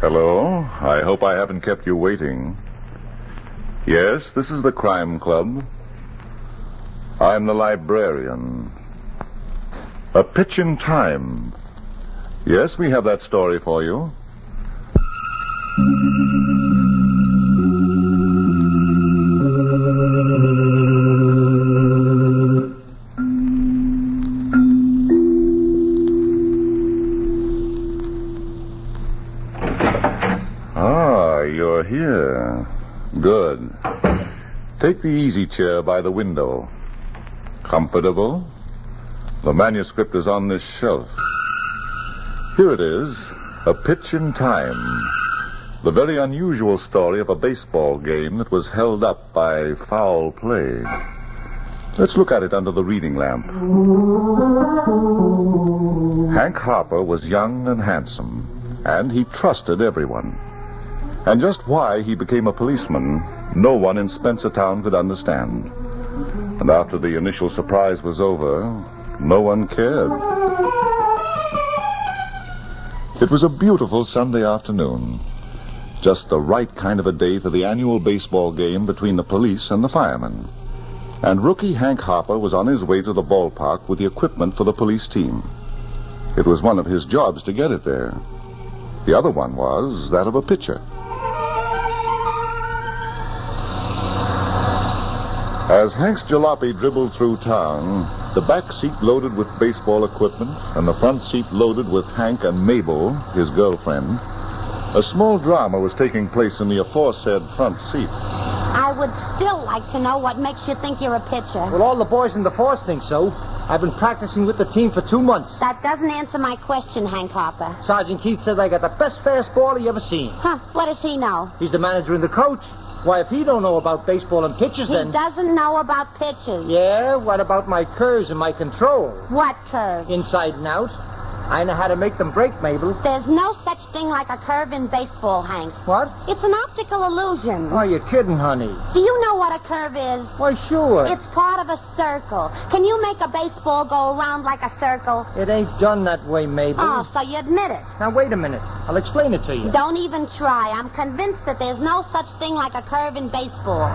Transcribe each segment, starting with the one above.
Hello. I hope I haven't kept you waiting. Yes, this is the Crime Club. I'm the librarian. A Pitch in Time. Yes, we have that story for you. You're here. Good. Take the easy chair by the window. Comfortable? The manuscript is on this shelf. Here it is, A Pitch in Time. The very unusual story of a baseball game that was held up by foul play. Let's look at it under the reading lamp. Hank Harper was young and handsome, and he trusted everyone. And just why he became a policeman, no one in Spencertown could understand. And after the initial surprise was over, no one cared. It was a beautiful Sunday afternoon. Just the right kind of a day for the annual baseball game between the police and the firemen. And rookie Hank Harper was on his way to the ballpark with the equipment for the police team. It was one of his jobs to get it there. The other one was that of a pitcher. As Hank's jalopy dribbled through town, the back seat loaded with baseball equipment and the front seat loaded with Hank and Mabel, his girlfriend, a small drama was taking place in the aforesaid front seat. I would still like to know what makes you think you're a pitcher. Well, all the boys in the force think so. I've been practicing with the team for 2 months. That doesn't answer my question, Hank Harper. Sergeant Keith said I got the best fastball he ever seen. Huh, what does he know? He's the manager and the coach. Why, if he don't know about baseball and pitchers, then... He doesn't know about pitchers. Yeah, what about my curves and my control? What curves? Inside and out. I know how to make them break, Mabel. There's no such thing like a curve in baseball, Hank. What? It's an optical illusion. Oh, you're kidding, honey. Do you know what a curve is? Why, sure. It's part of a circle. Can you make a baseball go around like a circle? It ain't done that way, Mabel. Oh, so you admit it. Now, wait a minute. I'll explain it to you. Don't even try. I'm convinced that there's no such thing like a curve in baseball.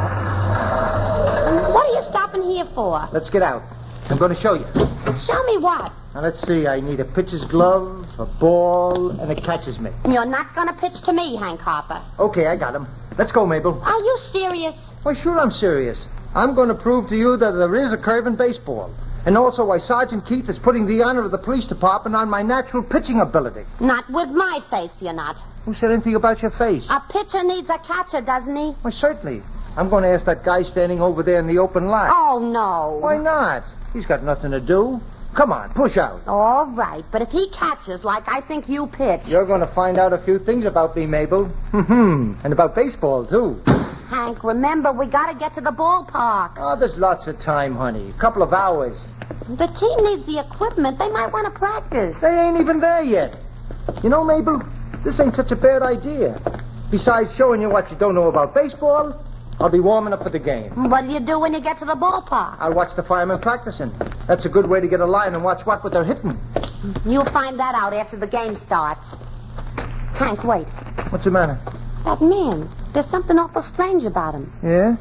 What are you stopping here for? Let's get out. I'm going to show you. Show me what? Now, let's see. I need a pitcher's glove, a ball, and a catcher's mitt. You're not going to pitch to me, Hank Harper. Okay, I got him. Let's go, Mabel. Are you serious? Why, sure I'm serious. I'm going to prove to you that there is a curve in baseball. And also why Sergeant Keith is putting the honor of the police department on my natural pitching ability. Not with my face, you're not. Who said anything about your face? A pitcher needs a catcher, doesn't he? Why, certainly. I'm going to ask that guy standing over there in the open lot. Oh, no. Why not? He's got nothing to do. Come on, push out. All right, but if he catches like I think you pitch... You're going to find out a few things about me, Mabel. And about baseball, too. Hank, remember, we got to get to the ballpark. Oh, there's lots of time, honey. A couple of hours. The team needs the equipment. They might want to practice. They ain't even there yet. You know, Mabel, this ain't such a bad idea. Besides showing you what you don't know about baseball, I'll be warming up for the game. What do you do when you get to the ballpark? I'll watch the firemen practicing. That's a good way to get a line and watch what they're hitting. You'll find that out after the game starts. Hank, wait. What's the matter? That man. There's something awful strange about him. Yeah?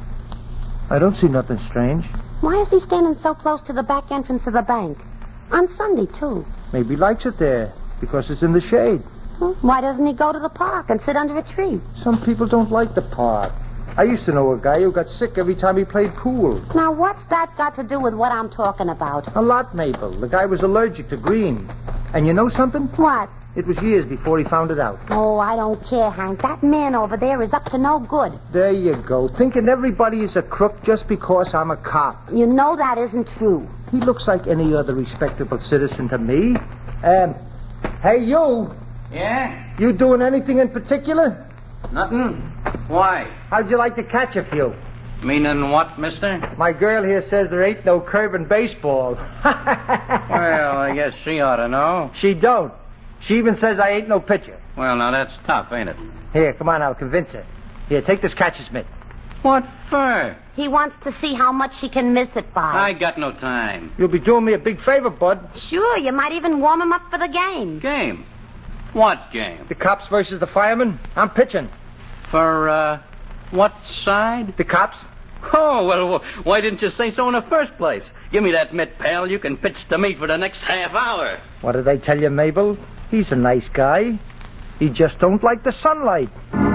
I don't see nothing strange. Why is he standing so close to the back entrance of the bank? On Sunday, too. Maybe he likes it there because it's in the shade. Why doesn't he go to the park and sit under a tree? Some people don't like the park. I used to know a guy who got sick every time he played pool. Now, what's that got to do with what I'm talking about? A lot, Mabel. The guy was allergic to green. And you know something? What? It was years before he found it out. Oh, I don't care, Hank. That man over there is up to no good. There you go. Thinking everybody is a crook just because I'm a cop. You know that isn't true. He looks like any other respectable citizen to me. Hey, you. Yeah? You doing anything in particular? Nothing. Why? How'd you like to catch a few? Meaning what, mister? My girl here says there ain't no curve in baseball. Well, I guess she ought to know. She don't. She even says I ain't no pitcher. Well, now that's tough, ain't it? Here, come on, I'll convince her. Here, take this catcher's mitt. What for? He wants to see how much he can miss it by. I got no time. You'll be doing me a big favor, bud. Sure, you might even warm him up for the game. Game? What game? The cops versus the firemen. I'm pitching. For, what side? The cops? Oh, well, why didn't you say so in the first place? Give me that mitt, pal. You can pitch to me for the next half hour. What did I tell you, Mabel? He's a nice guy. He just don't like the sunlight.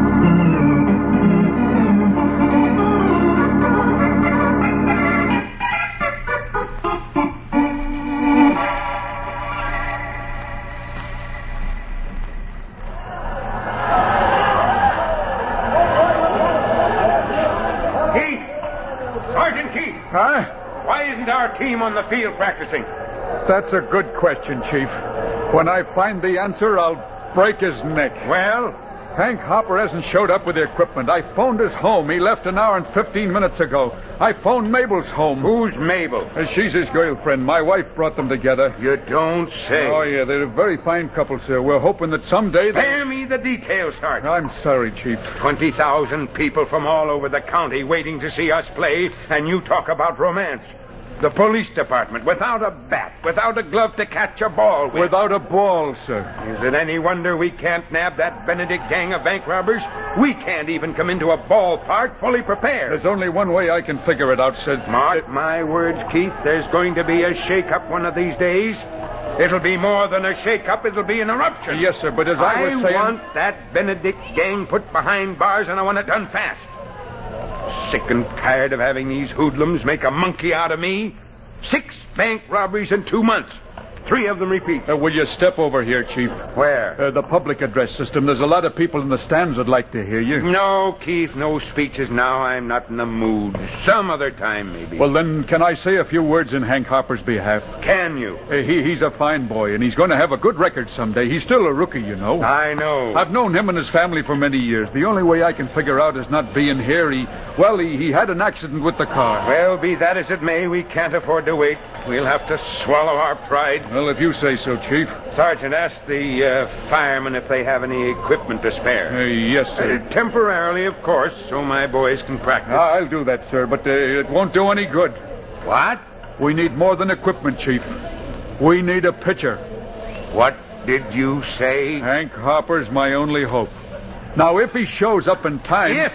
Huh? Why isn't our team on the field practicing? That's a good question, Chief. When I find the answer, I'll break his neck. Well? Hank Hopper hasn't showed up with the equipment. I phoned his home. He left an hour and 15 minutes ago. I phoned Mabel's home. Who's Mabel? She's his girlfriend. My wife brought them together. You don't say. Oh, yeah, they're a very fine couple, sir. We're hoping that someday they... Spare me the details, Sergeant. I'm sorry, Chief. 20,000 people from all over the county waiting to see us play, and you talk about romance. The police department, without a bat, without a glove to catch a ball with. Without a ball, sir. Is it any wonder we can't nab that Benedict gang of bank robbers? We can't even come into a ballpark fully prepared. There's only one way I can figure it out, sir. Mark my words, Keith. There's going to be a shake-up one of these days. It'll be more than a shake-up. It'll be an eruption. Yes, sir, but as I was saying... I want that Benedict gang put behind bars, and I want it done fast. Sick and tired of having these hoodlums make a monkey out of me. 6 bank robberies in 2 months. 3 of them repeat. Will you step over here, Chief? Where? The public address system. There's a lot of people in the stands that'd like to hear you. No, Keith, no speeches now. I'm not in the mood. Some other time, maybe. Well, then, can I say a few words in Hank Hopper's behalf? Can you? He's a fine boy, and he's going to have a good record someday. He's still a rookie, you know. I know. I've known him and his family for many years. The only way I can figure out is not being here. He had an accident with the car. Well, be that as it may, we can't afford to wait. We'll have to swallow our pride. Well, if you say so, Chief. Sergeant, ask the firemen if they have any equipment to spare. Yes, sir. Temporarily, of course, so my boys can practice. I'll do that, sir, but it won't do any good. What? We need more than equipment, Chief. We need a pitcher. What did you say? Hank Hopper's my only hope. Now, if he shows up in time... If?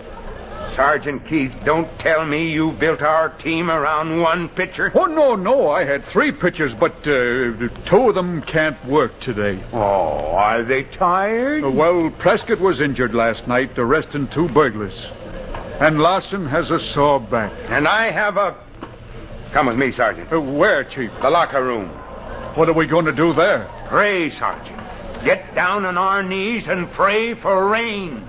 Sergeant Keith, don't tell me you built our team around one pitcher. Oh, no. I had 3 pitchers, but 2 of them can't work today. Oh, are they tired? Well, Prescott was injured last night, arresting 2 burglars. And Lawson has a sore back. And I have a... Come with me, Sergeant. Where, Chief? The locker room. What are we going to do there? Pray, Sergeant. Get down on our knees and pray for rain.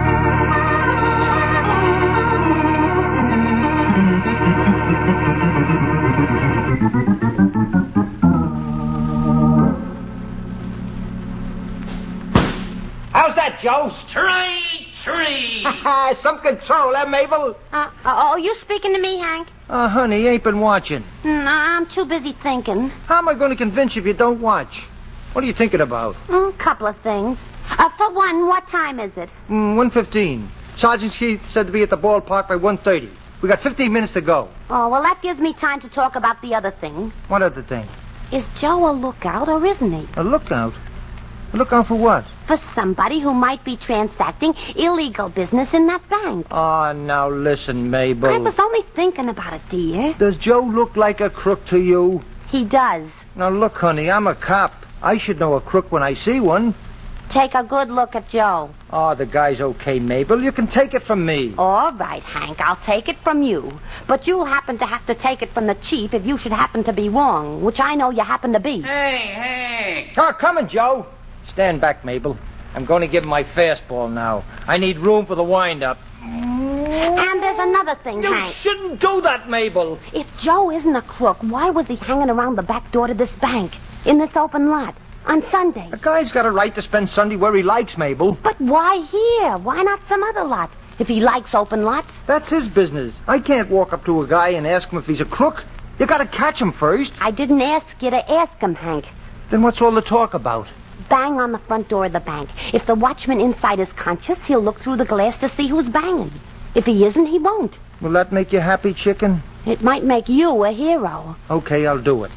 How's that, Joe? Straight 3. Some control, Mabel? You speaking to me, Hank? Honey, you ain't been watching. No, I'm too busy thinking. How am I going to convince you if you don't watch? What are you thinking about? Couple of things. For one, what time is it? 1:15. Sergeant Keith said to be at the ballpark by 1:30. We got 15 minutes to go. Oh, well, that gives me time to talk about the other thing. What other thing? Is Joe a lookout or isn't he? A lookout? A lookout for what? For somebody who might be transacting illegal business in that bank. Oh, now listen, Mabel. I was only thinking about it, dear. Does Joe look like a crook to you? He does. Now look, honey, I'm a cop. I should know a crook when I see one. Take a good look at Joe. Oh, the guy's okay, Mabel. You can take it from me. All right, Hank, I'll take it from you. But you'll happen to have to take it from the chief if you should happen to be wrong, which I know you happen to be. Hey, Hank. Oh, coming, Joe. Stand back, Mabel. I'm going to give him my fastball now. I need room for the wind-up. And there's another thing, Hank. You shouldn't do that, Mabel. If Joe isn't a crook, why was he hanging around the back door to this bank, in this open lot, on Sunday? A guy's got a right to spend Sunday where he likes, Mabel. But why here? Why not some other lot? If he likes open lots? That's his business. I can't walk up to a guy and ask him if he's a crook. You got to catch him first. I didn't ask you to ask him, Hank. Then what's all the talk about? Bang on the front door of the bank. If the watchman inside is conscious, he'll look through the glass to see who's banging. If he isn't, he won't. Will that make you happy, chicken? It might make you a hero. Okay, I'll do it.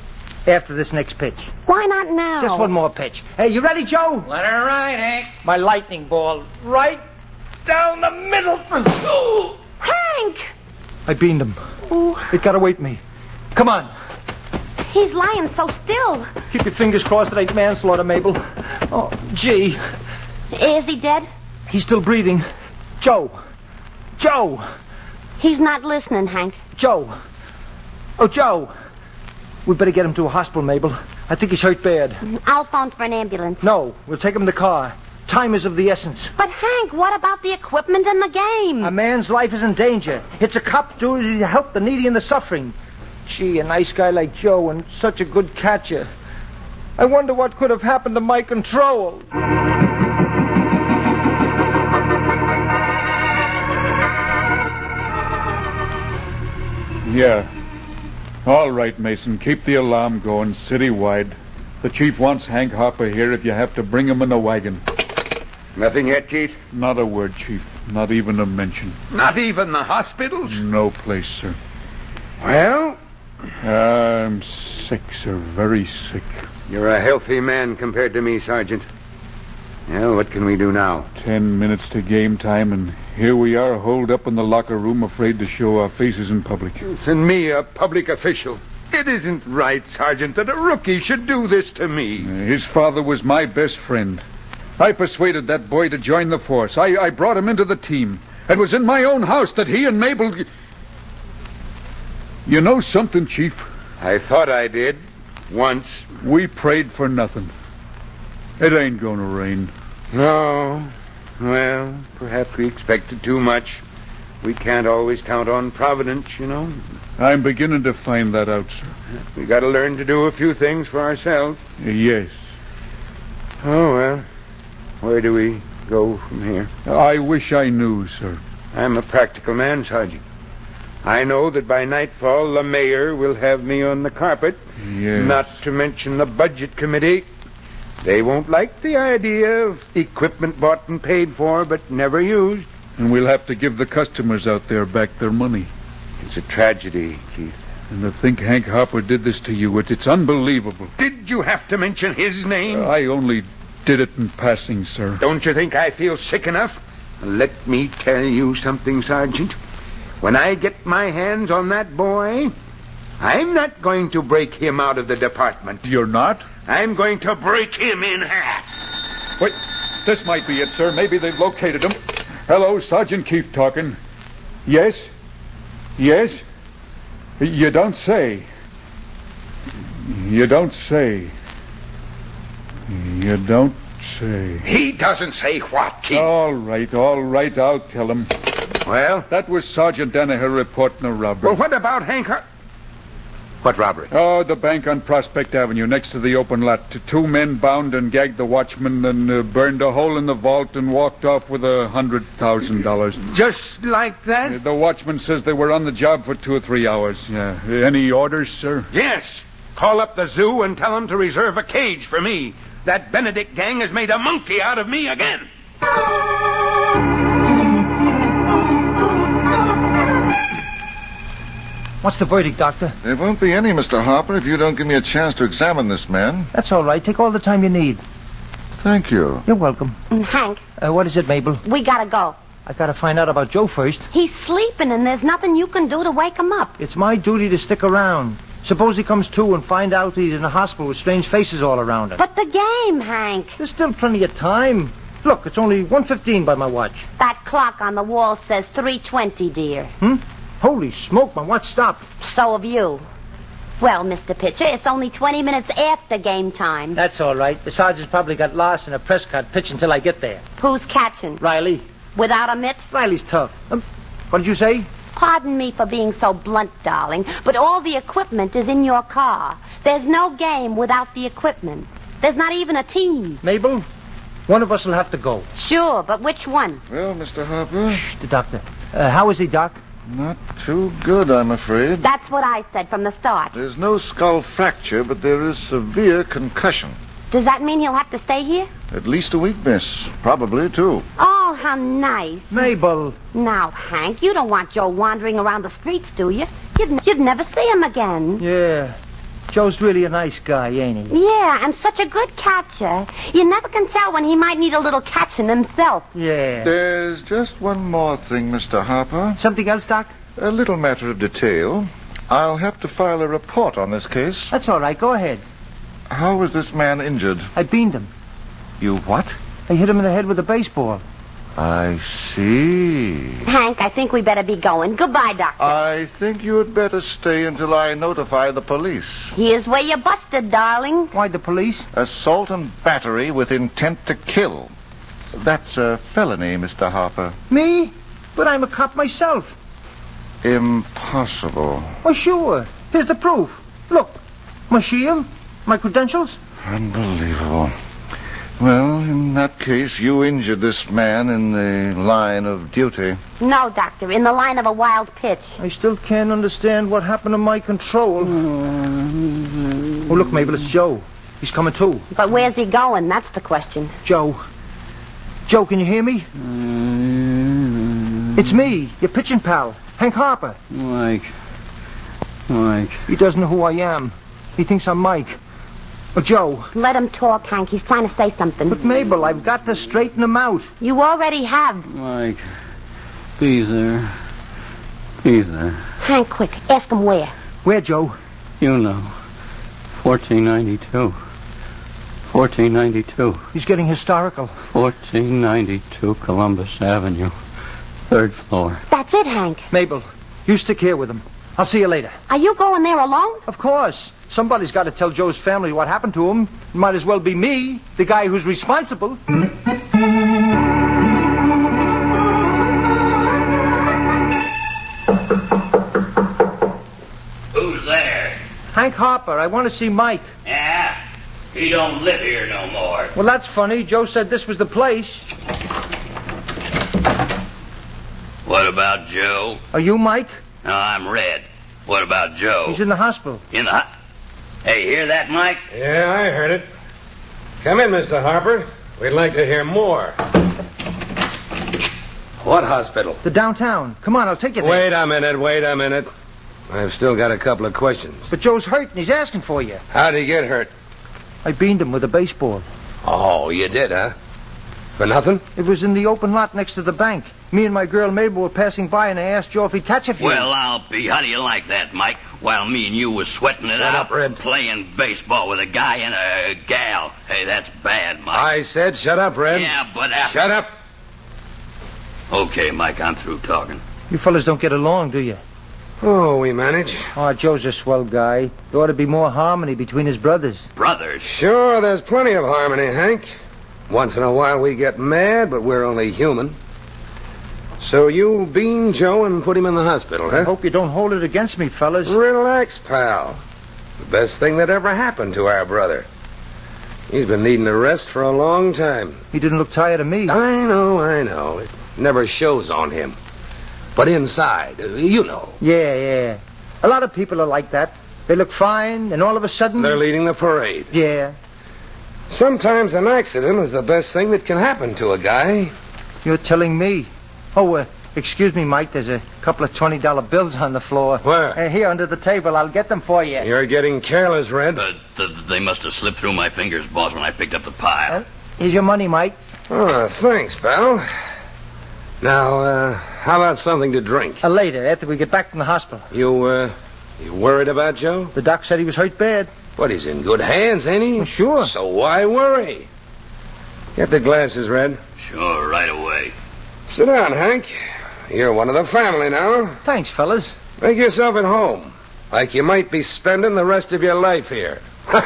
After this next pitch. Why not now? Just one more pitch. Hey, you ready, Joe? Let her ride, Hank. My lightning ball. Right down the middle. Hank! I beamed him. Ooh, It got away from me. Come on. he's lying so still. Keep your fingers crossed it ain't manslaughter, Mabel. Oh, gee. Is he dead? He's still breathing. Joe. Joe. He's not listening, Hank. Joe. Oh, Joe. We better get him to a hospital, Mabel. I think he's hurt bad. I'll phone for an ambulance. No, we'll take him in the car. Time is of the essence. But, Hank, what about the equipment in the game? A man's life is in danger. It's a cop's duty to help the needy and the suffering. Gee, a nice guy like Joe and such a good catcher. I wonder what could have happened to my control. Yeah. All right, Mason. Keep the alarm going citywide. The chief wants Hank Harper here if you have to bring him in a wagon. Nothing yet, Chief? Not a word, Chief. Not even a mention. Not even the hospitals? No place, sir. Well, I'm sick, sir. Very sick. you're a healthy man compared to me, Sergeant. Well, what can we do now? 10 minutes to game time, and here we are, holed up in the locker room, afraid to show our faces in public. Send me a public official. It isn't right, Sergeant, that a rookie should do this to me. His father was my best friend. I persuaded that boy to join the force. I brought him into the team. It was in my own house that he and Mabel... You know something, Chief? I thought I did. Once. We prayed for nothing. It ain't gonna rain. No. Well, perhaps we expected too much. We can't always count on Providence, you know. I'm beginning to find that out, sir. We got to learn to do a few things for ourselves. Yes. Oh, well. Where do we go from here? I wish I knew, sir. I'm a practical man, Sergeant. I know that by nightfall the mayor will have me on the carpet. Yes. Not to mention the budget committee. They won't like the idea of equipment bought and paid for but never used. And we'll have to give the customers out there back their money. It's a tragedy, Keith. And to think Hank Harper did this to you, it's unbelievable. Did you have to mention his name? I only did it in passing, sir. Don't you think I feel sick enough? Let me tell you something, Sergeant. When I get my hands on that boy, I'm not going to break him out of the department. You're not? I'm going to break him in half. Wait, this might be it, sir. Maybe they've located him. Hello, Sergeant Keefe talking. Yes? Yes? You don't say. You don't say. You don't say. He doesn't say what, Keith. All right, I'll tell him. Well? That was Sergeant Danaher reporting a robbery. Well, what about Hank? What robbery? Oh, the bank on Prospect Avenue, next to the open lot. Two men bound and gagged the watchman and burned a hole in the vault and walked off with $100,000. Just like that? The watchman says they were on the job for 2 or 3 hours. Yeah. Any orders, sir? Yes. Call up the zoo and tell them to reserve a cage for me. That Benedict gang has made a monkey out of me again. What's the verdict, Doctor? There won't be any, Mr. Harper, if you don't give me a chance to examine this man. That's all right. Take all the time you need. Thank you. You're welcome. Hank, What is it, Mabel? we gotta go. I gotta find out about Joe first. He's sleeping and there's nothing you can do to wake him up. It's my duty to stick around. Suppose he comes to and find out he's in a hospital with strange faces all around him. But the game, Hank. There's still plenty of time. Look, it's only 1:15 by my watch. That clock on the wall says 3:20, dear. Holy smoke, my watch stopped. So have you. Well, Mr. Pitcher, it's only 20 minutes after game time. That's all right. The sergeant's probably got lost in a Prescott pitch until I get there. Who's catching? Riley. Without a mitt? Riley's tough. What did you say? Pardon me for being so blunt, darling, but all the equipment is in your car. There's no game without the equipment. There's not even a team. Mabel, one of us will have to go. Sure, but which one? Well, Mr. Harper, The doctor. How is he, Doc? not too good, I'm afraid. That's what I said from the start. There's no skull fracture, but there is severe concussion. Does that mean he'll have to stay here? At least a week, miss. Probably, too. Oh, how nice. Mabel. Now, Hank, you don't want Joe wandering around the streets, do you? You'd never see him again. Yeah. Joe's really a nice guy, ain't he? Yeah, and such a good catcher. You never can tell when he might need a little catching himself. Yeah. There's just one more thing, Mr. Harper. Something else, Doc? A little matter of detail. I'll have to file a report on this case. That's all right. Go ahead. How was this man injured? I beamed him. You what? I hit him in the head with a baseball. I see. Hank, I think we better be going. Goodbye, Doctor. I think you had better stay until I notify the police. Here's where you're busted, darling. Why the police? Assault and battery with intent to kill. That's a felony, Mr. Harper. Me? But I'm a cop myself. Impossible. Well, sure. Here's the proof. Look. My shield. My credentials. Unbelievable. Well, in that case, you injured this man in the line of duty. No, Doctor, in the line of a wild pitch. I still can't understand what happened to my control. Oh, look, Mabel, it's Joe. He's coming too. But where's he going? That's the question. Joe. Joe, can you hear me? It's me, your pitching pal, Hank Harper. Mike. He doesn't know who I am. He thinks I'm Mike. But Joe. Let him talk, Hank. He's trying to say something. But Mabel, I've got to straighten him out. You already have. Mike. Be there. Be there. Hank, quick. Ask him where. Where, Joe? You know. 1492. 1492. He's getting historical. 1492 Columbus Avenue. 3rd floor. That's it, Hank. Mabel, you stick here with him. I'll see you later. Are you going there alone? Of course. Somebody's got to tell Joe's family what happened to him. It might as well be me, the guy who's responsible. Who's there? Hank Harper, I want to see Mike. Yeah? He don't live here no more. Well, that's funny. Joe said this was the place. What about Joe? Are you Mike? No, I'm Red. What about Joe? He's in the hospital. Hey, hear that, Mike? Yeah, I heard it. Come in, Mr. Harper. We'd like to hear more. What hospital? The downtown. Come on, I'll take you there. Wait a minute. I've still got a couple of questions. But Joe's hurt and he's asking for you. How'd he get hurt? I beamed him with a baseball. Oh, you did, huh? For nothing? It was in the open lot next to the bank. Me and my girl Mabel were passing by and I asked Joe if he'd catch a few. Well, I'll be. How do you like that, Mike? While me and you was sweating it Shut out, up, Red. playing baseball with a guy and a gal. Hey, that's bad, Mike. I said shut up, Red. Yeah, but Shut up. Okay, Mike, I'm through talking. You fellas don't get along, do you? Oh, we manage. Oh, Joe's a swell guy. There ought to be more harmony between his brothers. Brothers? Sure, there's plenty of harmony, Hank. Once in a while we get mad, but we're only human. So you bean Joe and put him in the hospital, huh? I hope you don't hold it against me, fellas. Relax, pal. The best thing that ever happened to our brother. He's been needing a rest for a long time. He didn't look tired of me. I know. It never shows on him. But inside, you know. Yeah. A lot of people are like that. They look fine, and all of a sudden... They're leading the parade. Yeah. Sometimes an accident is the best thing that can happen to a guy. You're telling me. Oh, excuse me, Mike. There's a couple of $20 bills on the floor. Where? Here, under the table. I'll get them for you. You're getting careless, Red. They must have slipped through my fingers, boss, when I picked up the pile. Here's your money, Mike. Oh, thanks, pal. Now, how about something to drink? Later, after we get back from the hospital. You worried about Joe? The doc said he was hurt bad. But he's in good hands, ain't he? Well, sure. So why worry? Get the glasses, Red. Sure, right away. Sit down, Hank. You're one of the family now. Thanks, fellas. Make yourself at home. Like you might be spending the rest of your life here.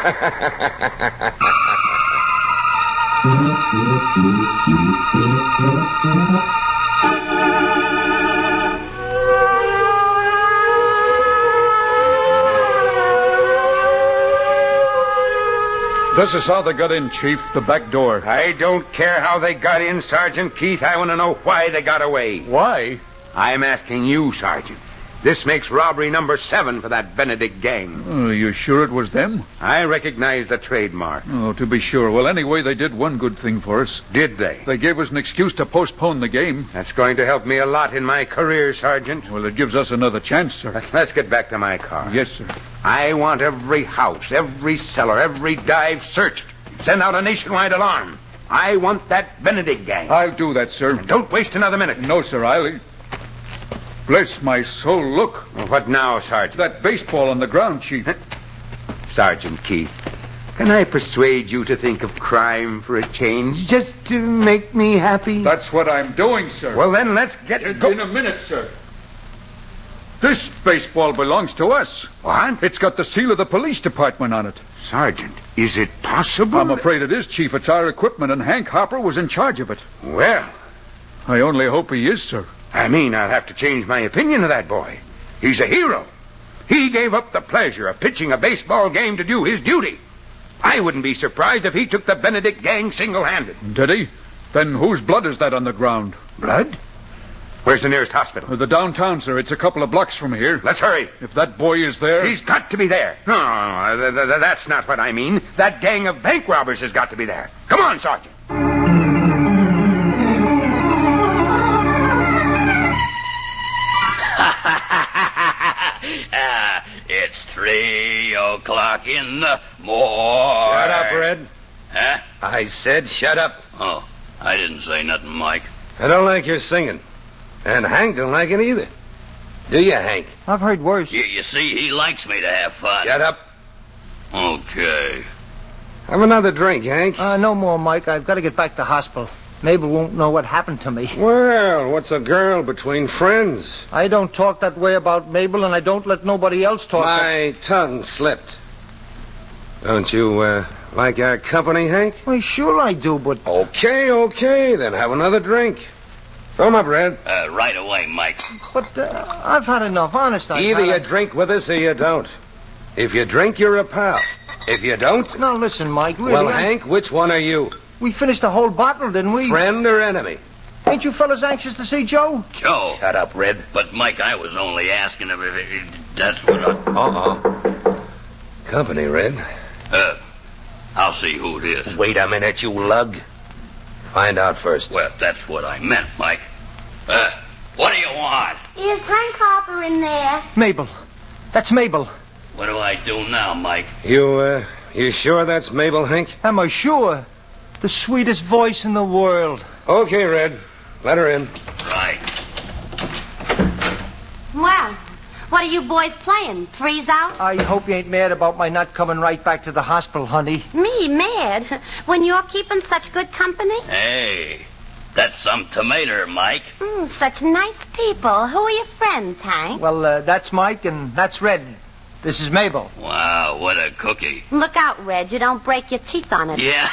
This is how they got in, Chief. The back door. I don't care how they got in, Sergeant Keith. I want to know why they got away. Why? I'm asking you, Sergeant. This makes robbery number 7 for that Benedict gang. Are you sure it was them? I recognize the trademark. Oh, to be sure. Well, anyway, they did one good thing for us. Did they? They gave us an excuse to postpone the game. That's going to help me a lot in my career, Sergeant. Well, it gives us another chance, sir. Let's get back to my car. Yes, sir. I want every house, every cellar, every dive searched. Send out a nationwide alarm. I want that Benedict gang. I'll do that, sir. And don't waste another minute. No, sir, I'll... Bless my soul, look. What now, Sergeant? That baseball on the ground, Chief. Sergeant Keith, can I persuade you to think of crime for a change, just to make me happy? That's what I'm doing, sir. Well, then, let's get... In a minute, sir. This baseball belongs to us. What? It's got the seal of the police department on it. Sergeant, is it possible? I'm afraid it is, Chief. It's our equipment, and Hank Harper was in charge of it. Well, I only hope he is, sir. I mean, I'll have to change my opinion of that boy. He's a hero. He gave up the pleasure of pitching a baseball game to do his duty. I wouldn't be surprised if he took the Benedict gang single-handed. Did he? Then whose blood is that on the ground? Blood? Where's the nearest hospital? The downtown, sir. It's a couple of blocks from here. Let's hurry. If that boy is there... He's got to be there. No, that's not what I mean. That gang of bank robbers has got to be there. Come on, Sergeant. It's 3 o'clock in the morning. Shut up, Red. Huh? I said shut up. Oh, I didn't say nothing, Mike. I don't like your singing. And Hank don't like it either. Do you, Hank? I've heard worse. You see, he likes me to have fun. Shut up. Okay. Have another drink, Hank. No more, Mike. I've got to get back to hospital. Mabel won't know what happened to me. Well, what's a girl between friends? I don't talk that way about Mabel, and I don't let nobody else talk. My tongue slipped. Don't you, like our company, Hank? Well, sure I do, but... Okay, then have another drink. Fill 'em up, Red. Right away, Mike. But I've had enough, honest. Either you drink with us or you don't. If you drink, you're a pal. If you don't... Now, listen, Mike, really... Well, Hank, which one are you? We finished the whole bottle, didn't we? Friend or enemy? Ain't you fellas anxious to see Joe? Joe? Shut up, Red. But, Mike, I was only asking if that's what Uh-uh. Company, Red. I'll see who it is. Wait a minute, you lug. Find out first. Well, that's what I meant, Mike. What do you want? Is Hank Harper in there? Mabel. That's Mabel. What do I do now, Mike? You sure that's Mabel, Hank? Am I sure? The sweetest voice in the world. Okay, Red. Let her in. Right. Well, what are you boys playing? Threes out? I hope you ain't mad about my not coming right back to the hospital, honey. Me mad? When you're keeping such good company? Hey, that's some tomato, Mike. Such nice people. Who are your friends, Hank? Well, that's Mike and that's Red. This is Mabel. Wow, what a cookie. Look out, Reg. You don't break your teeth on it. Yeah,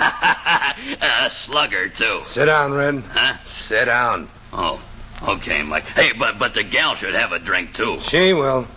a slugger, too. Sit down, Red. Huh? Sit down. Oh, okay, Mike. Hey, but the gal should have a drink, too. She will.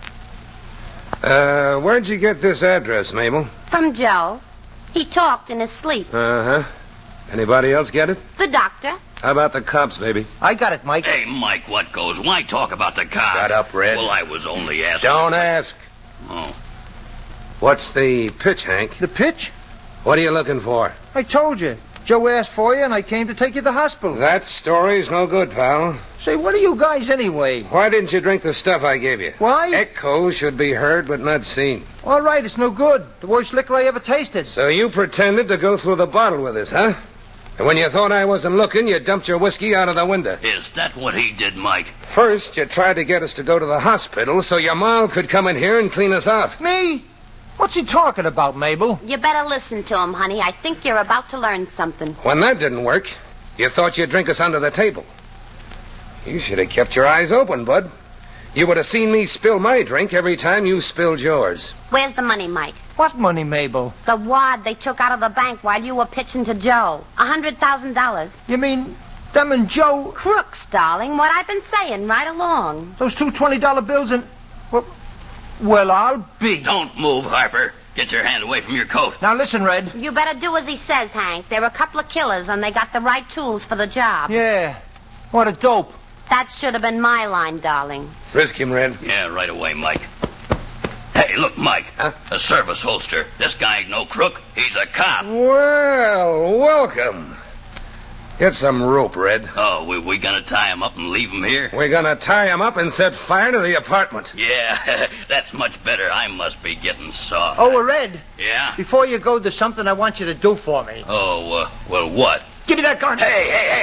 Where'd you get this address, Mabel? From Joe. He talked in his sleep. Uh-huh. Anybody else get it? The doctor. How about the cops, baby? I got it, Mike. Hey, Mike, what goes? Why talk about the cops? Shut up, Red. Well, I was only asking. Don't ask. Oh. What's the pitch, Hank? The pitch? What are you looking for? I told you. Joe asked for you, and I came to take you to the hospital. That story's no good, pal. Say, what are you guys anyway? Why didn't you drink the stuff I gave you? Why? Echo should be heard but not seen. All right, it's no good. The worst liquor I ever tasted. So you pretended to go through the bottle with us, huh? And when you thought I wasn't looking, you dumped your whiskey out of the window. Is that what he did, Mike? First, you tried to get us to go to the hospital so your mom could come in here and clean us out. Me? What's he talking about, Mabel? You better listen to him, honey. I think you're about to learn something. When that didn't work, you thought you'd drink us under the table. You should have kept your eyes open, Bud. You would have seen me spill my drink every time you spilled yours. Where's the money, Mike? What money, Mabel? The wad they took out of the bank while you were pitching to Joe. $100,000. You mean them and Joe? Crooks, darling. What I've been saying right along. Those two $20 bills and... Well, I'll be... Don't move, Harper. Get your hand away from your coat. Now, listen, Red. You better do as he says, Hank. They're a couple of killers, and they got the right tools for the job. Yeah. What a dope. That should have been my line, darling. Frisk him, Red. Yeah, right away, Mike. Hey, look, Mike. Huh? A service holster. This guy ain't no crook. He's a cop. Well, welcome. Get some rope, Red. Oh, we gonna tie him up and leave him here? We're gonna tie him up and set fire to the apartment. Yeah, that's much better. I must be getting soft. Oh, Red, Yeah? before you go, there's something I want you to do for me. Oh, well, what? Give me that gun. Hey.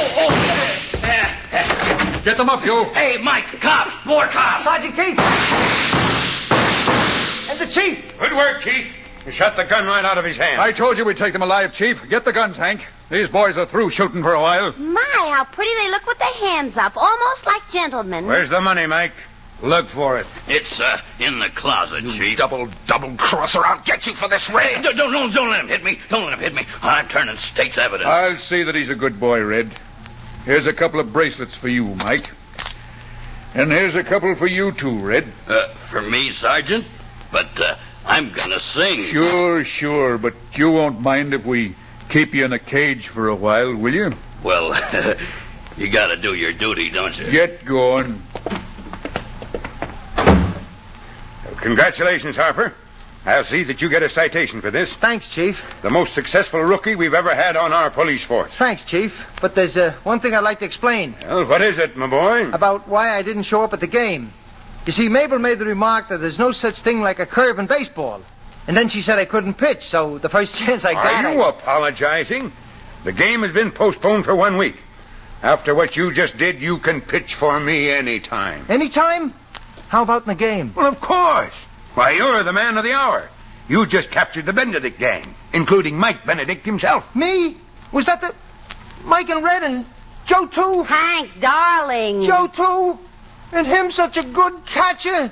Get them up, you. Hey, Mike, cops, more cops. Sergeant Keith. And the chief. Good work, Keith. You shot the gun right out of his hand. I told you we'd take them alive, Chief. Get the guns, Hank. These boys are through shooting for a while. My, how pretty they look with their hands up, almost like gentlemen. Where's the money, Mike? Look for it. It's, in the closet, Chief. Double crosser. I'll get you for this, Red. Don't let him hit me. Don't let him hit me. I'm turning state's evidence. I'll see that he's a good boy, Red. Here's a couple of bracelets for you, Mike. And here's a couple for you, too, Red. For me, Sergeant? But, I'm gonna sing. Sure, but you won't mind if we keep you in a cage for a while, will you? Well, you gotta do your duty, don't you? Get going. Congratulations, Harper. I'll see that you get a citation for this. Thanks, Chief. The most successful rookie we've ever had on our police force. Thanks, Chief. But there's one thing I'd like to explain. Well, what is it, my boy? About why I didn't show up at the game. You see, Mabel made the remark that there's no such thing like a curve in baseball. And then she said I couldn't pitch, so the first chance I got... Are you apologizing? The game has been postponed for 1 week. After what you just did, you can pitch for me anytime. Anytime? How about in the game? Well, of course. Why, you're the man of the hour. You just captured the Benedict gang, including Mike Benedict himself. Me? Was that the... Mike and Red and Joe, too? Hank, darling. Joe, too? And him such a good catcher?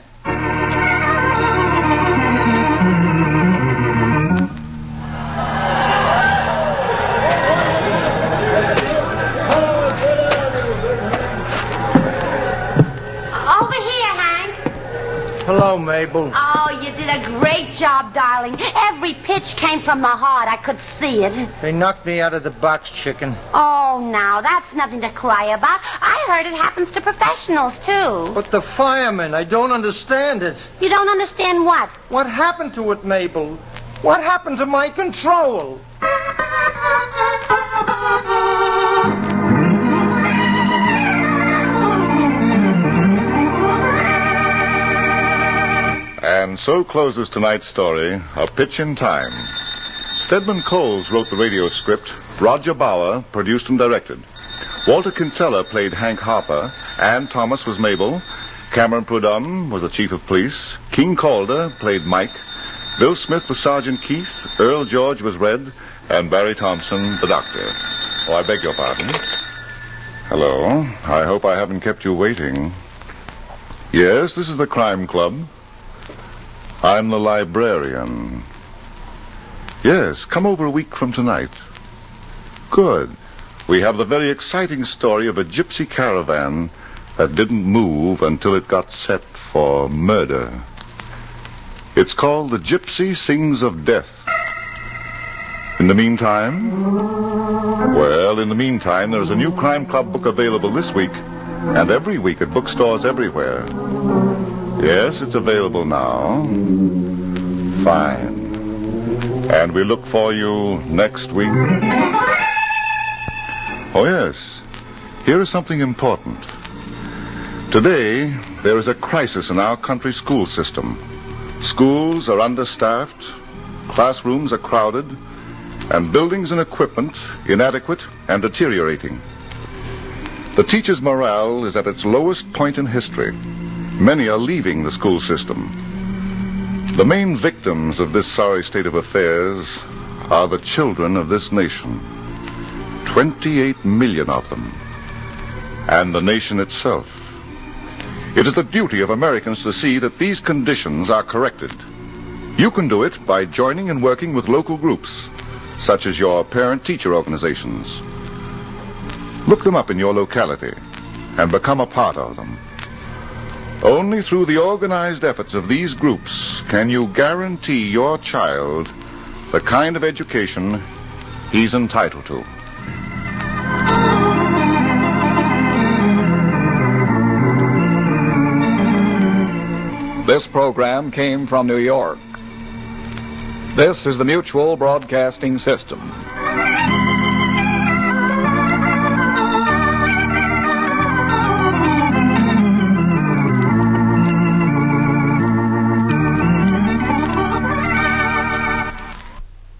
Hello, Mabel. Oh, you did a great job, darling. Every pitch came from the heart. I could see it. They knocked me out of the box, chicken. Oh, now, that's nothing to cry about. I heard it happens to professionals, too. But the firemen, I don't understand it. You don't understand what? What happened to it, Mabel? What happened to my control? And so closes tonight's story, A Pitch in Time. Stedman Coles wrote the radio script. Roger Bauer produced and directed. Walter Kinsella played Hank Harper. Ann Thomas was Mabel. Cameron Prudhomme was the chief of police. King Calder played Mike. Bill Smith was Sergeant Keith. Earl George was Red. And Barry Thompson, the doctor. Oh, I beg your pardon. Hello. I hope I haven't kept you waiting. Yes, this is the Crime Club. I'm the librarian. Yes, come over a week from tonight. Good. We have the very exciting story of a gypsy caravan that didn't move until it got set for murder. It's called The Gypsy Sings of Death. In the meantime? Well, in the meantime, there's a new Crime Club book available this week and every week at bookstores everywhere. Yes, it's available now. Fine. And we look for you next week. Oh, yes. Here is something important. Today, there is a crisis in our country's school system. Schools are understaffed, classrooms are crowded, and buildings and equipment inadequate and deteriorating. The teachers' morale is at its lowest point in history. Many are leaving the school system. The main victims of this sorry state of affairs are the children of this nation. 28 million of them. And the nation itself. It is the duty of Americans to see that these conditions are corrected. You can do it by joining and working with local groups, such as your parent-teacher organizations. Look them up in your locality and become a part of them. Only through the organized efforts of these groups can you guarantee your child the kind of education he's entitled to. This program came from New York. This is the Mutual Broadcasting System.